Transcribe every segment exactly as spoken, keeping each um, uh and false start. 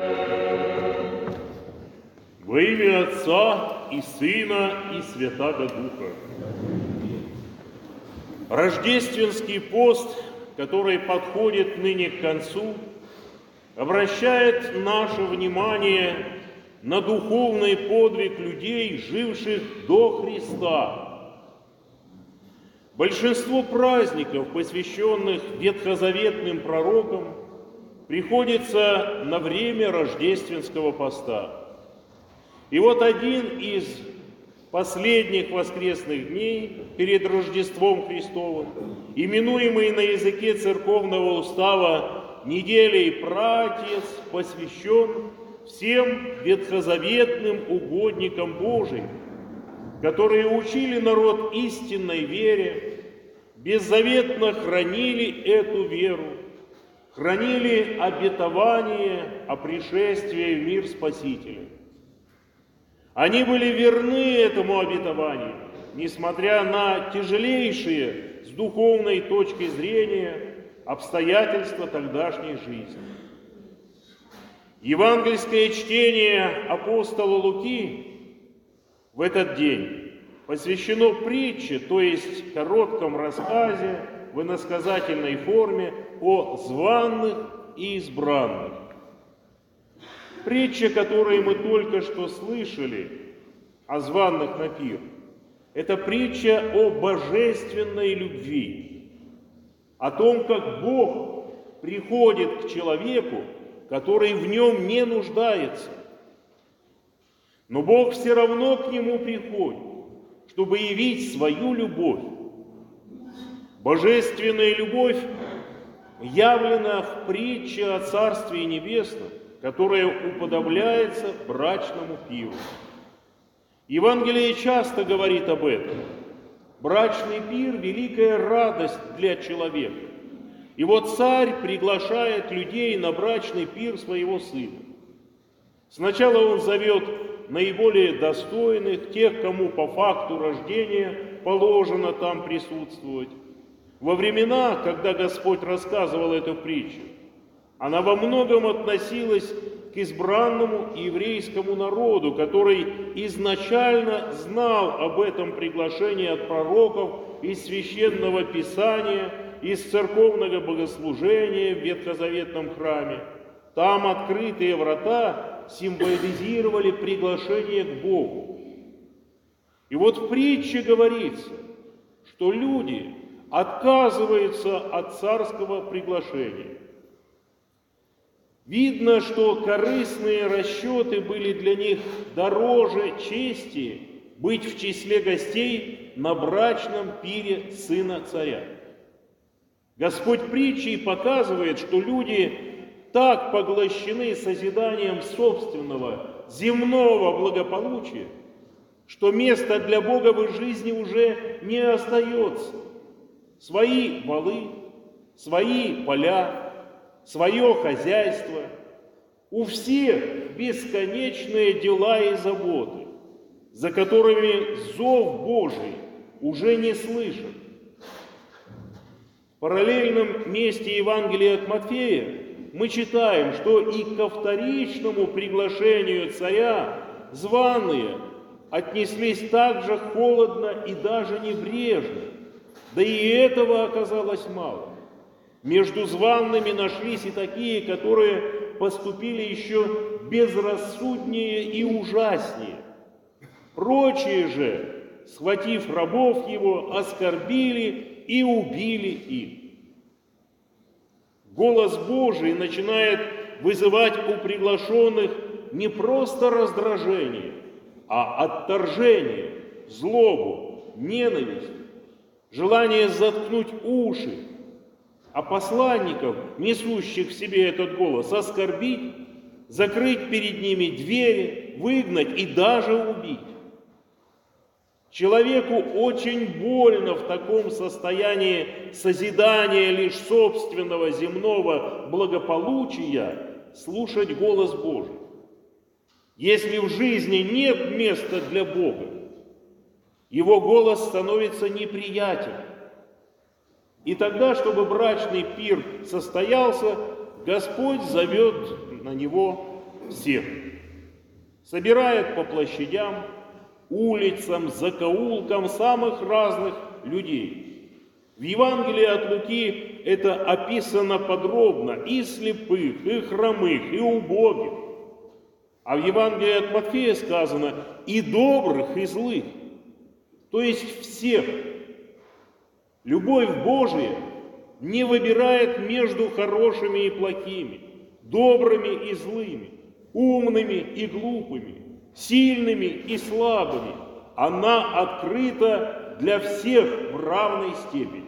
Во имя Отца и Сына и Святаго Духа. Рождественский пост, который подходит ныне к концу, обращает наше внимание на духовный подвиг людей, живших до Христа. Большинство праздников, посвященных ветхозаветным пророкам, приходится на время рождественского поста. И вот один из последних воскресных дней перед Рождеством Христовым, именуемый на языке церковного устава неделей Праотец, посвящен всем ветхозаветным угодникам Божиим, которые учили народ истинной вере, беззаветно хранили эту веру, хранили обетование о пришествии в мир Спасителя. Они были верны этому обетованию, несмотря на тяжелейшие с духовной точки зрения обстоятельства тогдашней жизни. Евангельское чтение апостола Луки в этот день посвящено притче, то есть коротком рассказе в иносказательной форме о званых и избранных. Притча, которую мы только что слышали, о званых на пир, это притча о божественной любви, о том, как Бог приходит к человеку, который в нем не нуждается. Но Бог все равно к нему приходит, чтобы явить свою любовь. Божественная любовь явлена в притче о Царстве Небесном, которая уподобляется брачному пиру. Евангелие часто говорит об этом. Брачный пир – великая радость для человека. И вот царь приглашает людей на брачный пир своего сына. Сначала он зовет наиболее достойных, тех, кому по факту рождения положено там присутствовать. Во времена, когда Господь рассказывал эту притчу, она во многом относилась к избранному еврейскому народу, который изначально знал об этом приглашении от пророков из Священного Писания, из церковного богослужения в Ветхозаветном храме. Там открытые врата символизировали приглашение к Богу. И вот в притче говорится, что люди отказываются от царского приглашения. Видно, что корыстные расчеты были для них дороже чести быть в числе гостей на брачном пире сына царя. Господь притчей показывает, что люди так поглощены созиданием собственного земного благополучия, что места для Бога в их жизни уже не остается. Свои валы, свои поля, свое хозяйство, у всех бесконечные дела и заботы, за которыми зов Божий уже не слышен. В параллельном месте Евангелия от Матфея мы читаем, что и ко вторичному приглашению царя званые отнеслись так же холодно и даже небрежно, да и этого оказалось мало. Между зваными нашлись и такие, которые поступили еще безрассуднее и ужаснее. Прочие же, схватив рабов его, оскорбили и убили их. Голос Божий начинает вызывать у приглашенных не просто раздражение, а отторжение, злобу, ненависть, желание заткнуть уши, а посланников, несущих в себе этот голос, оскорбить, закрыть перед ними двери, выгнать и даже убить. Человеку очень больно в таком состоянии созидания лишь собственного земного благополучия слушать голос Божий. Если в жизни нет места для Бога, его голос становится неприятен. И тогда, чтобы брачный пир состоялся, Господь зовет на него всех. Собирает по площадям, улицам, закоулкам самых разных людей. В Евангелии от Луки это описано подробно: и слепых, и хромых, и убогих. А в Евангелии от Матфея сказано: и добрых, и злых. То есть всех. Любовь Божия не выбирает между хорошими и плохими, добрыми и злыми, умными и глупыми, сильными и слабыми. Она открыта для всех в равной степени.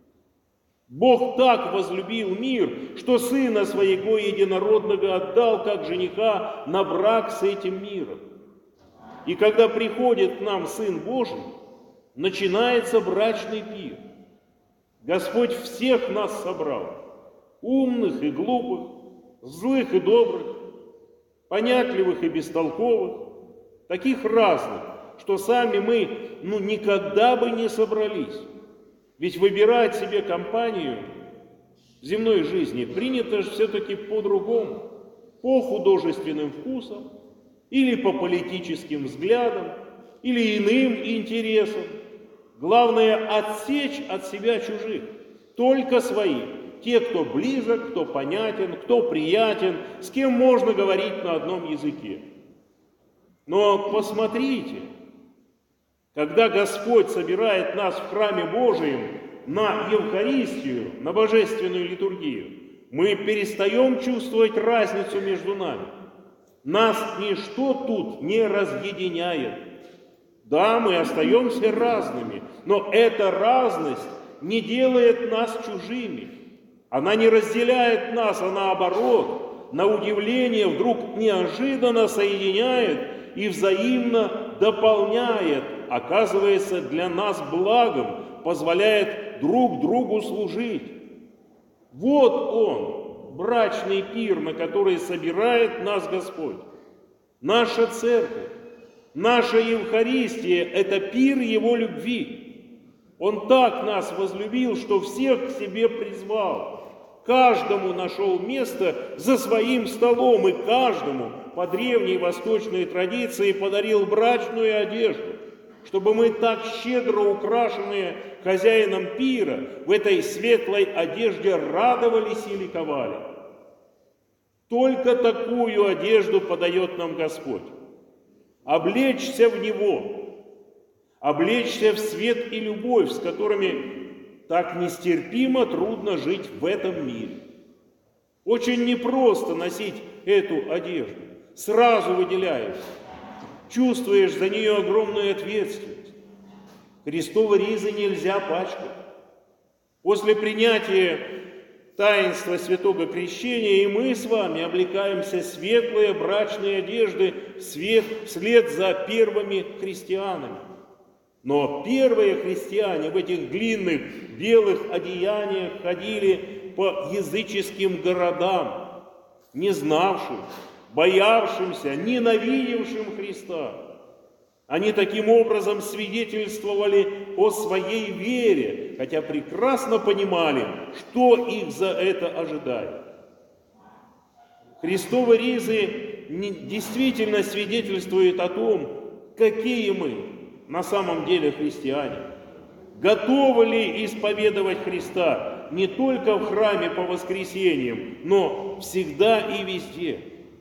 Бог так возлюбил мир, что Сына Своего Единородного отдал как жениха на брак с этим миром. И когда приходит к нам Сын Божий, начинается брачный пир. Господь всех нас собрал, умных и глупых, злых и добрых, понятливых и бестолковых, таких разных, что сами мы ну, никогда бы не собрались. Ведь выбирать себе компанию в земной жизни принято же все-таки по-другому, по художественным вкусам, или по политическим взглядам, или иным интересам. Главное отсечь от себя чужих, только свои, те, кто близок, кто понятен, кто приятен, с кем можно говорить на одном языке. Но посмотрите, когда Господь собирает нас в храме Божием на Евхаристию, на божественную литургию, мы перестаем чувствовать разницу между нами. Нас ничто тут не разъединяет. Да, мы остаемся разными, но эта разность не делает нас чужими. Она не разделяет нас, а наоборот, на удивление, вдруг неожиданно соединяет и взаимно дополняет, оказывается для нас благом, позволяет друг другу служить. Вот он, брачный пир, на который собирает нас Господь. Наша церковь, наша Евхаристия – это пир Его любви. Он так нас возлюбил, что всех к себе призвал. Каждому нашел место за своим столом, и каждому по древней восточной традиции подарил брачную одежду, чтобы мы так щедро украшенные хозяином пира в этой светлой одежде радовались и ликовали. Только такую одежду подает нам Господь. Облечься в Него, облечься в свет и любовь, с которыми так нестерпимо трудно жить в этом мире. Очень непросто носить эту одежду, сразу выделяешься, чувствуешь за нее огромную ответственность. Христовы ризы нельзя пачкать. После принятия таинства святого крещения и мы с вами облекаемся в светлые брачные одежды вслед, вслед за первыми христианами. Но первые христиане в этих длинных белых одеяниях ходили по языческим городам, не знавшим, боявшимся, ненавидевшим Христа. Они таким образом свидетельствовали о своей вере, хотя прекрасно понимали, что их за это ожидает. Христовы ризы действительно свидетельствуют о том, какие мы на самом деле христиане. Готовы ли исповедовать Христа не только в храме по воскресеньям, но всегда и везде.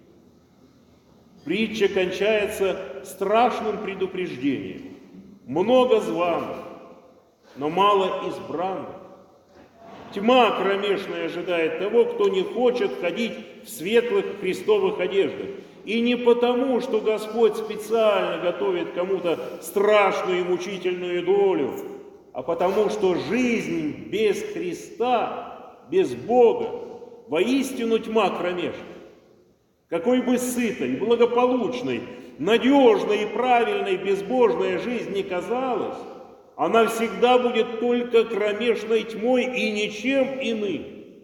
Притча кончается страшным предупреждением. Много званых, но мало избранных. Тьма кромешная ожидает того, кто не хочет ходить в светлых христовых одеждах. И не потому, что Господь специально готовит кому-то страшную и мучительную долю, а потому, что жизнь без Христа, без Бога, воистину тьма кромешная. Какой бы сытой, благополучной, надежной и правильной безбожная жизнь ни казалась, она всегда будет только кромешной тьмой и ничем иным.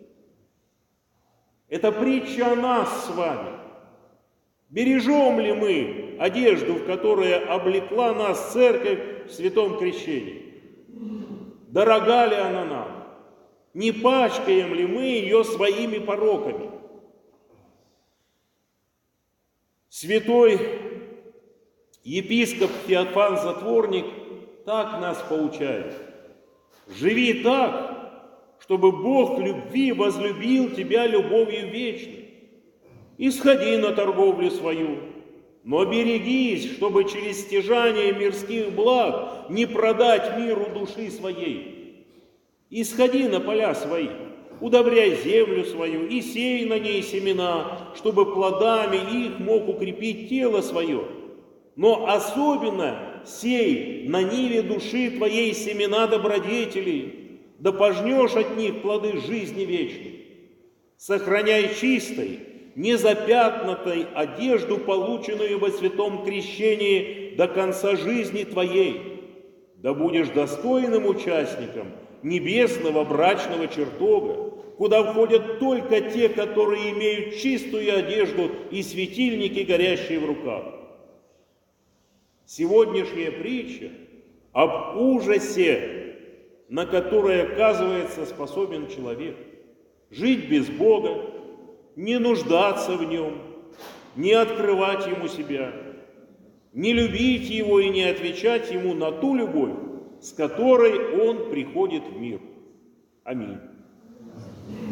Это притча о нас с вами. Бережем ли мы одежду, в которой облекла нас церковь в святом крещении? Дорога ли она нам? Не пачкаем ли мы ее своими пороками? Святой епископ Феофан Затворник так нас поучает. Живи так, чтобы Бог любви возлюбил тебя любовью вечной. Исходи на торговлю свою, но берегись, чтобы через стяжание мирских благ не продать миру души своей. Исходи на поля свои, удобряй землю свою и сей на ней семена, чтобы плодами их мог укрепить тело свое. Но особенно сей на ниве души твоей семена добродетелей, да пожнешь от них плоды жизни вечной. Сохраняй чистой, незапятнатой одежду, полученную во святом крещении до конца жизни твоей, да будешь достойным участником небесного брачного чертога, куда входят только те, которые имеют чистую одежду и светильники, горящие в руках. Сегодняшняя притча об ужасе, на который, оказывается, способен человек. Жить без Бога, не нуждаться в Нем, не открывать Ему себя, не любить Его и не отвечать Ему на ту любовь, с которой Он приходит в мир. Аминь.